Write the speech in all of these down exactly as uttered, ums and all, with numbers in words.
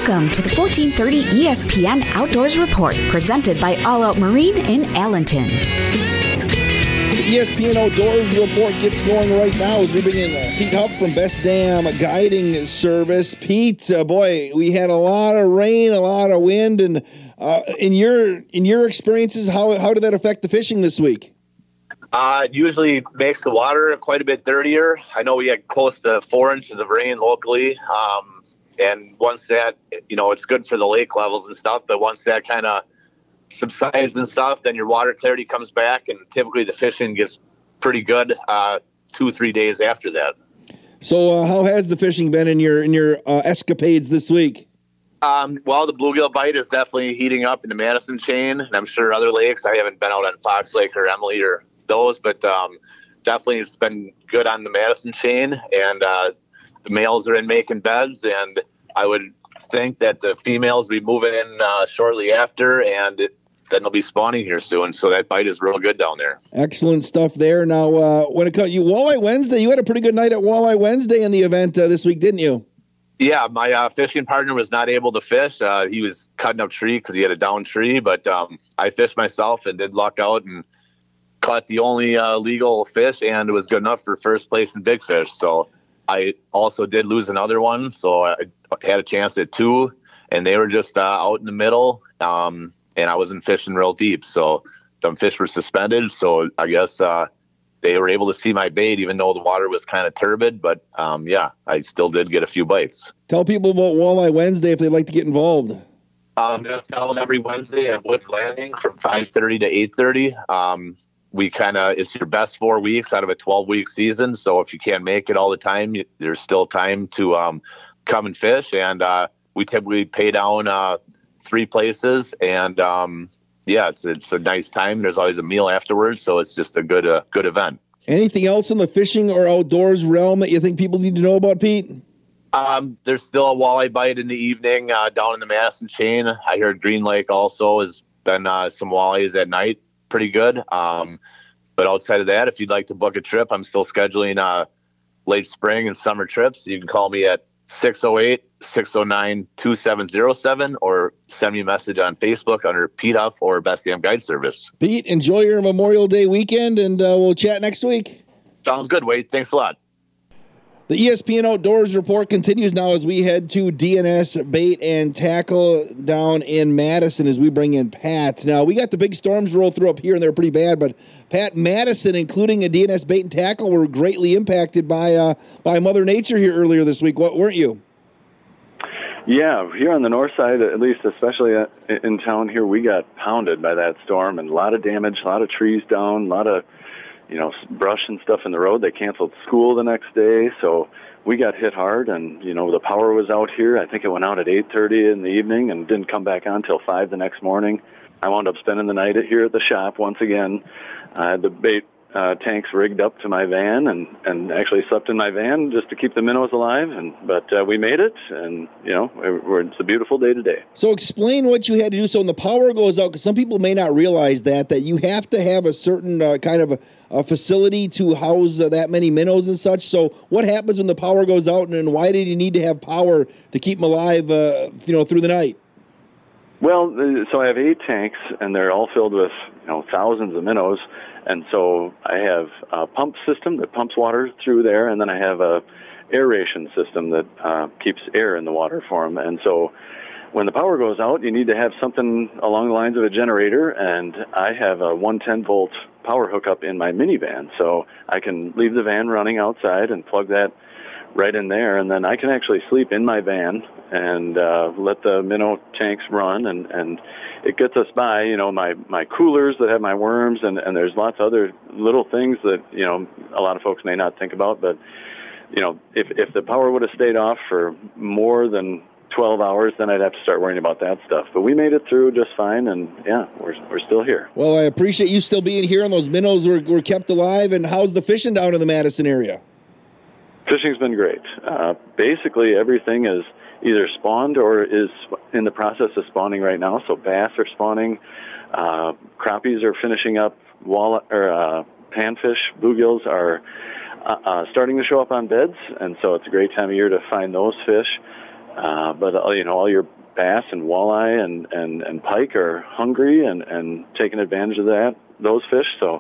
Welcome to the fourteen thirty E S P N Outdoors Report, presented by All Out Marine in Allenton. The E S P N Outdoors Report gets going right now as we bring in uh, Pete Huff from Best Dam Guiding Service. Pete, uh, boy, we had a lot of rain, a lot of wind, and uh, in your in your experiences, how how did that affect the fishing this week? Uh, it usually makes the water quite a bit dirtier. I know we had close to four inches of rain locally. Um, and once that, you know, it's good for the lake levels and stuff, but once that kind of subsides and stuff, then your water clarity comes back, and typically the fishing gets pretty good uh, two, three days after that. So uh, how has the fishing been in your in your uh, escapades this week? Um, well, the bluegill bite is definitely heating up in the Madison chain, and I'm sure other lakes. I haven't been out on Fox Lake or Emily or those, but um, definitely it's been good on the Madison chain, and uh, the males are in making beds, and I would think that the females will be moving in uh, shortly after, and it, then they'll be spawning here soon. So that bite is real good down there. Excellent stuff there. Now, uh, when it comes you Walleye Wednesday, you had a pretty good night at Walleye Wednesday in the event uh, this week, didn't you? Yeah, my uh, fishing partner was not able to fish. Uh, he was cutting up tree because he had a down tree, but um, I fished myself and did luck out and caught the only uh, legal fish, and it was good enough for first place in big fish. So I also did lose another one, so I had a chance at two, and they were just uh, out in the middle, um, and I wasn't fishing real deep, so some fish were suspended, so I guess uh, they were able to see my bait, even though the water was kind of turbid, but um, yeah, I still did get a few bites. Tell people about Walleye Wednesday if they'd like to get involved. Um, that's held every Wednesday at Woods Landing from five thirty to eight thirty. Um, we kind of, it's your best four weeks out of a twelve week season. So if you can't make it all the time, you, there's still time to um, come and fish. And uh, we typically pay down uh, three places. And um, yeah, it's, it's a nice time. There's always a meal afterwards. So it's just a good, uh, good event. Anything else in the fishing or outdoors realm that you think people need to know about, Pete? Um, there's still a walleye bite in the evening uh, down in the Madison chain. I heard Green Lake also has been uh, some walleyes at night. Pretty good. Um, but outside of that, if you'd like to book a trip, I'm still scheduling uh, late spring and summer trips. You can call me at six oh eight, six oh nine, two seven oh seven or send me a message on Facebook under Pete Huff or Best Dam Guide Service. Pete, enjoy your Memorial Day weekend, and uh, we'll chat next week. Sounds good, Wade. Thanks a lot. The E S P N Outdoors Report continues now as we head to D N S Bait and Tackle down in Madison as we bring in Pat. Now, we got the big storms roll through up here, and they're pretty bad, but Pat, Madison, including a D N S Bait and Tackle, were greatly impacted by uh, by Mother Nature here earlier this week, what, weren't you? Yeah, here on the north side, at least, especially in town here, we got pounded by that storm, and a lot of damage, a lot of trees down, a lot of you know, brush and stuff in the road. They canceled school the next day, so we got hit hard, and, you know, the power was out here. I think it went out at eight thirty in the evening and didn't come back on until five the next morning. I wound up spending the night here at the shop once again. I had the bait uh, tanks rigged up to my van and, and actually slept in my van just to keep the minnows alive. And But uh, we made it, and, you know, we're, it's a beautiful day today. So explain what you had to do. So when the power goes out, because some people may not realize that, that you have to have a certain uh, kind of a, a facility to house uh, that many minnows and such. So what happens when the power goes out, and, and why did you need to have power to keep them alive, uh, you know, through the night? Well, so I have eight tanks, and they're all filled with, you know, thousands of minnows. And so I have a pump system that pumps water through there, and then I have a aeration system that uh, keeps air in the water for them. And so when the power goes out, you need to have something along the lines of a generator, and I have a one ten volt power hookup in my minivan. So I can leave the van running outside and plug that right in there, and then I can actually sleep in my van and uh, let the minnow tanks run, and, and it gets us by, you know, my, my coolers that have my worms, and, and there's lots of other little things that, you know, a lot of folks may not think about, but, you know, if, if the power would have stayed off for more than twelve hours, then I'd have to start worrying about that stuff. But we made it through just fine, and yeah, we're we're still here. Well, I appreciate you still being here, and those minnows were, were kept alive. And how's the fishing down in the Madison area? Fishing's been great. Uh, basically, everything is either spawned or is in the process of spawning right now. So bass are spawning, uh, crappies are finishing up, wall or uh, panfish, bluegills are uh, uh, starting to show up on beds, and so it's a great time of year to find those fish. Uh, but uh, you know, all your bass and walleye and, and, and pike are hungry and, and taking advantage of that, those fish. So,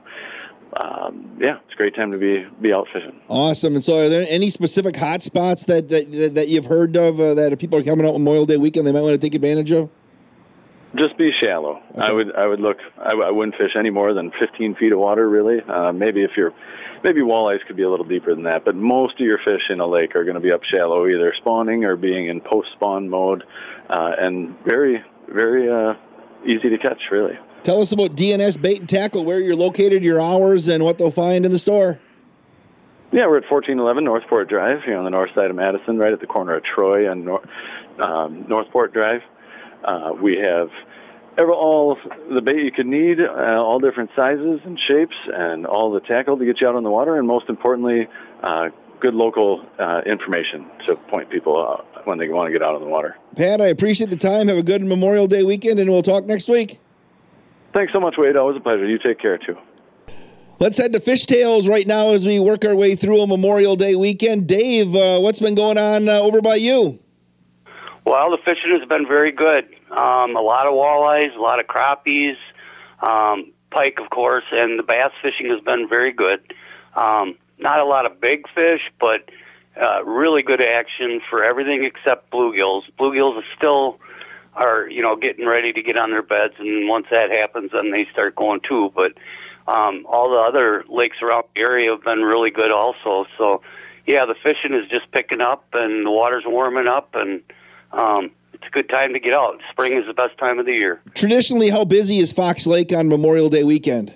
um, yeah, it's a great time to be be out fishing. Awesome. And so are there any specific hot spots that, that, that you've heard of uh, that if people are coming out Memorial Day weekend they might want to take advantage of? Just be shallow. Okay. I would I would look. I, I wouldn't fish any more than fifteen feet of water, really. Uh, maybe if you're, maybe walleyes could be a little deeper than that. But most of your fish in a lake are going to be up shallow, either spawning or being in post-spawn mode, uh, and very very uh, easy to catch, really. Tell us about D N S Bait and Tackle, where you're located, your hours, and what they'll find in the store. Yeah, we're at fourteen eleven Northport Drive here on the north side of Madison, right at the corner of Troy and Nor- um, Northport Drive. Uh, we have every, all the bait you could need, uh, all different sizes and shapes, and all the tackle to get you out on the water, and most importantly, uh, good local uh, information to point people out when they want to get out on the water. Pat, I appreciate the time. Have a good Memorial Day weekend, and we'll talk next week. Thanks so much, Wade. Always a pleasure. You take care, too. Let's head to Fish Tales right now as we work our way through a Memorial Day weekend. Dave, uh, what's been going on uh, over by you? Well, the fishing has been very good. Um, a lot of walleyes, a lot of crappies, um, pike, of course, and the bass fishing has been very good. Um, not a lot of big fish, but uh, really good action for everything except bluegills. Bluegills are still are, you know, getting ready to get on their beds, and once that happens, then they start going too. But um, all the other lakes around the area have been really good also. So, yeah, the fishing is just picking up, and the water's warming up, and Um, it's a good time to get out. Spring is the best time of the year. Traditionally, how busy is Fox Lake on Memorial Day weekend?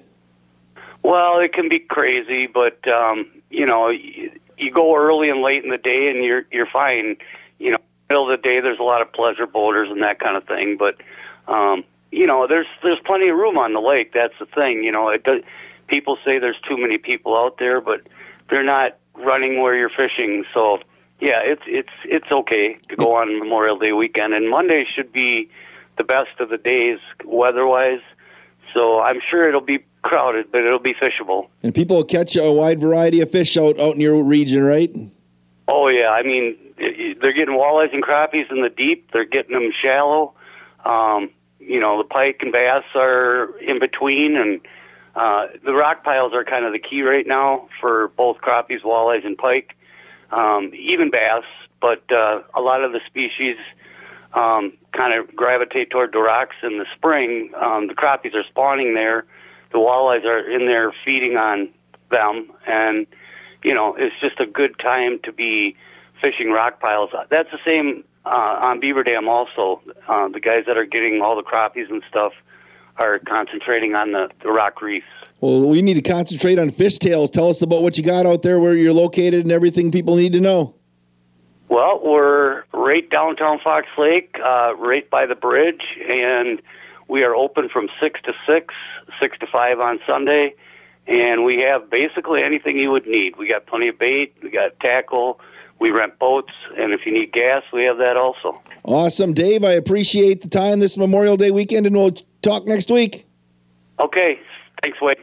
Well, it can be crazy, but um, you know, you, you go early and late in the day, and you're you're fine. You know, middle of the day, there's a lot of pleasure boaters and that kind of thing. But um, you know, there's there's plenty of room on the lake. That's the thing. You know, it does, people say there's too many people out there, but they're not running where you're fishing, so. Yeah, it's it's it's okay to go on Memorial Day weekend, and Monday should be the best of the days weather-wise. So I'm sure it'll be crowded, but it'll be fishable. And people will catch a wide variety of fish out, out in your region, right? Oh yeah, I mean they're getting walleyes and crappies in the deep. They're getting them shallow. Um, you know, the pike and bass are in between, and uh, the rock piles are kind of the key right now for both crappies, walleyes, and pike. Um, even bass, but uh, a lot of the species um, kind of gravitate toward the rocks in the spring. Um, the crappies are spawning there. The walleyes are in there feeding on them, and, you know, it's just a good time to be fishing rock piles. That's the same uh, on Beaver Dam also. Uh, the guys that are getting all the crappies and stuff are concentrating on the, the rock reefs. Well, we need to concentrate on Fish Tales. Tell us about what you got out there, where you're located, and everything people need to know. Well, we're right downtown Fox Lake, uh, right by the bridge, and we are open from six to six, six to five on Sunday, and we have basically anything you would need. We got plenty of bait, we got tackle, we rent boats, and if you need gas, we have that also. Awesome. Dave, I appreciate the time this Memorial Day weekend, and we'll talk next week. Okay. Thanks, Wade.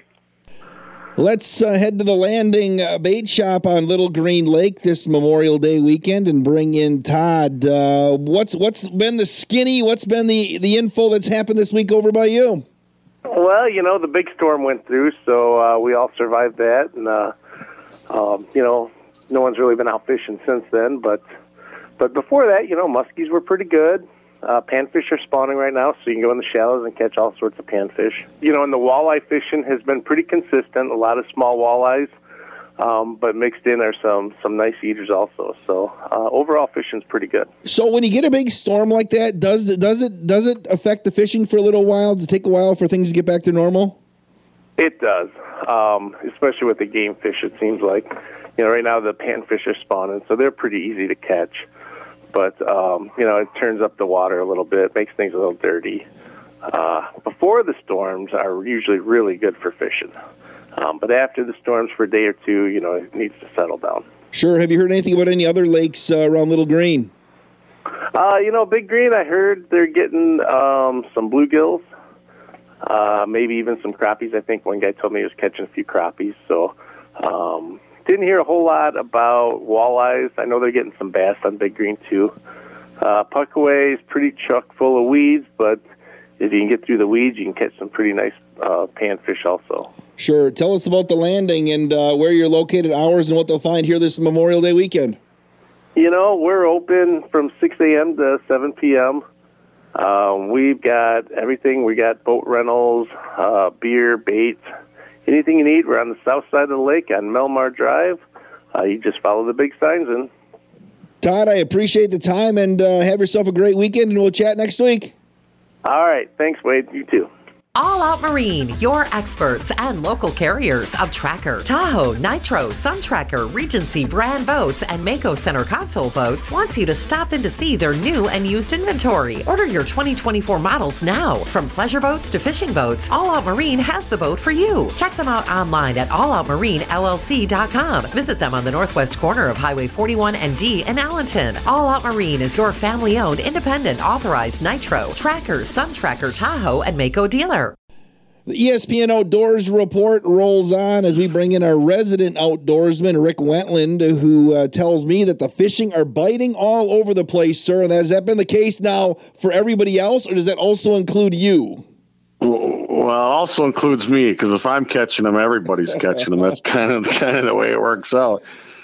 Let's uh, head to the Landing uh, Bait Shop on Little Green Lake this Memorial Day weekend and bring in Todd. Uh, what's what's been the skinny? What's been the, the info that's happened this week over by you? Well, you know, the big storm went through, so uh, we all survived that. And, uh, um, you know, no one's really been out fishing since then. But but before that, you know, muskies were pretty good. Uh, panfish are spawning right now, so you can go in the shallows and catch all sorts of panfish. You know, and the walleye fishing has been pretty consistent. A lot of small walleyes, um, but mixed in are some some nice eaters also. So uh, overall, fishing's pretty good. So when you get a big storm like that, does it does it does it affect the fishing for a little while? Does it take a while for things to get back to normal? It does, um, especially with the game fish. It seems like, you know, right now the panfish are spawning, so they're pretty easy to catch. But, um, you know, it turns up the water a little bit, makes things a little dirty. Uh, before the storms are usually really good for fishing. Um, but after the storms for a day or two, you know, it needs to settle down. Sure. Have you heard anything about any other lakes uh, around Little Green? Uh, you know, Big Green, I heard they're getting um, some bluegills, uh, maybe even some crappies. I think one guy told me he was catching a few crappies. So, um didn't hear a whole lot about walleyes. I know they're getting some bass on Big Green, too. Uh, Puckaway is pretty chock full of weeds, but if you can get through the weeds, you can catch some pretty nice uh, panfish also. Sure. Tell us about the landing and uh, where you're located, hours, and what they'll find here this Memorial Day weekend. You know, we're open from six a.m. to seven p.m. Um, we've got everything. We got boat rentals, uh, beer, bait, anything you need. We're on the south side of the lake on Melmar Drive. Uh, you just follow the big signs in. Todd, I appreciate the time, and uh, have yourself a great weekend, and we'll chat next week. All right. Thanks, Wade. You too. All Out Marine, your experts and local carriers of Tracker, Tahoe, Nitro, Sun Tracker, Regency brand boats, and Mako Center console boats, wants you to stop in to see their new and used inventory. Order your twenty twenty-four models now. From pleasure boats to fishing boats, All Out Marine has the boat for you. Check them out online at all out marine l l c dot com. Visit them on the northwest corner of Highway forty-one and D in Allenton. All Out Marine is your family-owned, independent, authorized Nitro, Tracker, Sun Tracker, Tahoe, and Mako dealer. The E S P N Outdoors Report rolls on as we bring in our resident outdoorsman, Rick Wentland, who uh, tells me that the fishing are biting all over the place, sir. And has that been the case now for everybody else, or does that also include you? Well, it also includes me, because if I'm catching them, everybody's catching them. That's kind of kind of the way it works out.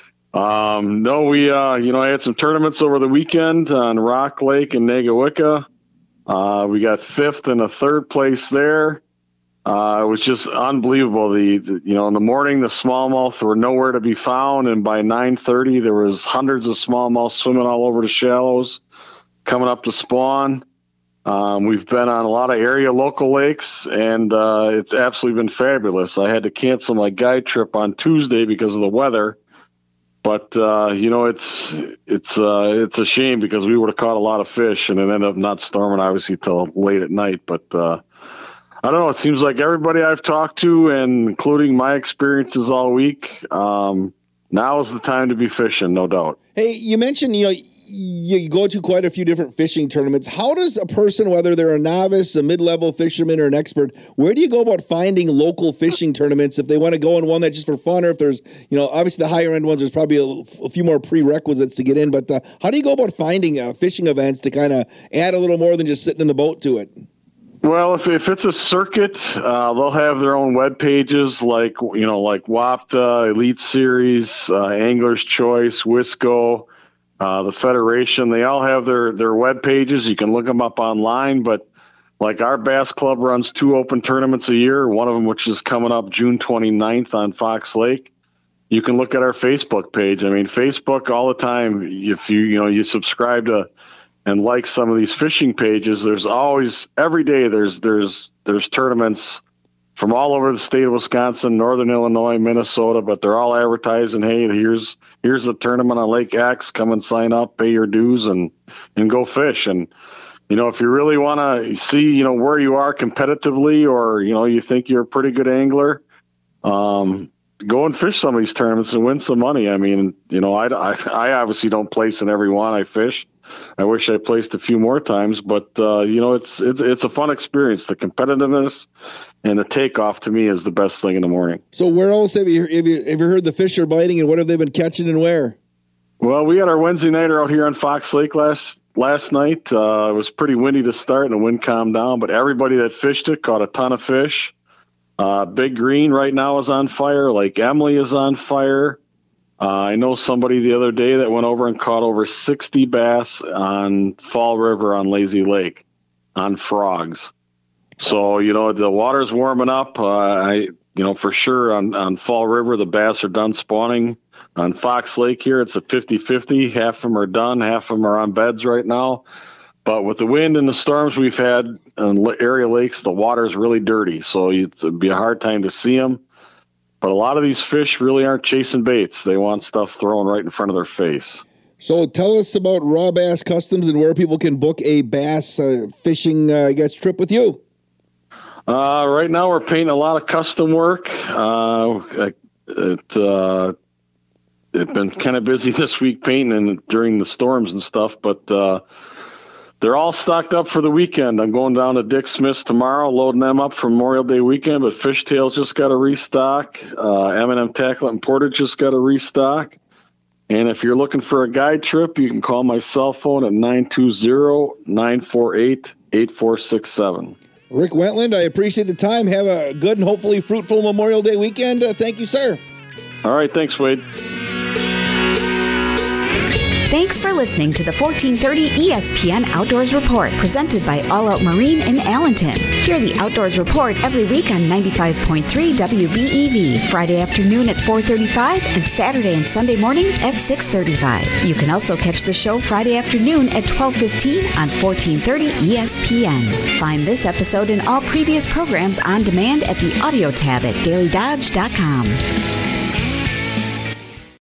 Um, no, we, uh, you know, I had some tournaments over the weekend on Rock Lake and Nagawicca. Uh, we got fifth and a third place there. Uh, it was just unbelievable. The, the, you know, in the morning, the smallmouth were nowhere to be found. And by nine thirty, there was hundreds of smallmouth swimming all over the shallows, coming up to spawn. Um, we've been on a lot of area local lakes, and uh, it's absolutely been fabulous. I had to cancel my guide trip on Tuesday because of the weather. But, uh, you know, it's it's uh, it's a shame because we would have caught a lot of fish, and it ended up not storming, obviously, till late at night. But, uh, I don't know. It seems like everybody I've talked to, and including my experiences all week, um, now is the time to be fishing, no doubt. Hey, you mentioned, you know, you go to quite a few different fishing tournaments. How does a person, whether they're a novice, a mid-level fisherman, or an expert, where do you go about finding local fishing tournaments if they want to go in one that's just for fun, or if there's, you know, obviously the higher-end ones, there's probably a, a few more prerequisites to get in, but uh, how do you go about finding uh, fishing events to kind of add a little more than just sitting in the boat to it? Well, if if it's a circuit, uh, they'll have their own web pages, like you know, like WAPTA, Elite Series, uh, Angler's Choice, Wisco, uh, the Federation. They all have their their web pages. You can look them up online. But like our Bass Club runs two open tournaments a year. One of them, which is coming up June twenty-ninth on Fox Lake. You can look at our Facebook page. I mean, Facebook all the time. If you you know you subscribe to and like some of these fishing pages, there's always, every day there's there's there's tournaments from all over the state of Wisconsin, Northern Illinois, Minnesota, but they're all advertising, hey, here's here's a tournament on Lake X, come and sign up, pay your dues, and and go fish. And, you know, if you really want to see, you know, where you are competitively, or, you know, you think you're a pretty good angler, um, go and fish some of these tournaments and win some money. I mean, you know, I, I, I obviously don't place in every one I fish. I wish I placed a few more times, but uh, you know, it's it's it's a fun experience. The competitiveness and the takeoff to me is the best thing in the morning. So, where else have you have you, have you heard the fish are biting, and what have they been catching, and where? Well, we had our Wednesday nighter out here on Fox Lake last last night. Uh, it was pretty windy to start, and the wind calmed down. But everybody that fished it caught a ton of fish. Uh, Big Green right now is on fire. Lake Emily is on fire. Uh, I know somebody the other day that went over and caught over sixty bass on Fall River on Lazy Lake on frogs. So, you know, the water's warming up. Uh, I, you know, for sure on, on Fall River, the bass are done spawning. On Fox Lake here, it's a fifty-fifty. Half of them are done. Half of them are on beds right now. But with the wind and the storms we've had in area lakes, the water's really dirty. So it'd be a hard time to see them. But a lot of these fish really aren't chasing baits. They want stuff thrown right in front of their face. So tell us about Raw Bass Customs and where people can book a bass uh, fishing, uh, I guess, trip with you. Uh, right now we're painting a lot of custom work. Uh, it, uh, it's been kind of busy this week painting and during the storms and stuff, but uh, they're all stocked up for the weekend. I'm going down to Dick Smith's tomorrow, loading them up for Memorial Day weekend, but Fishtails just got a restock. Uh, M and M Tackle and Portage just got a restock. And if you're looking for a guide trip, you can call my cell phone at nine two zero, nine four eight, eight four six seven. Rick Wentland, I appreciate the time. Have a good and hopefully fruitful Memorial Day weekend. Uh, thank you, sir. All right. Thanks, Wade. Thanks for listening to the fourteen thirty E S P N Outdoors Report, presented by All Out Marine in Allenton. Hear the Outdoors Report every week on ninety-five point three W B E V, Friday afternoon at four thirty-five and Saturday and Sunday mornings at six thirty-five. You can also catch the show Friday afternoon at twelve fifteen on fourteen thirty E S P N. Find this episode and all previous programs on demand at the audio tab at daily dodge dot com.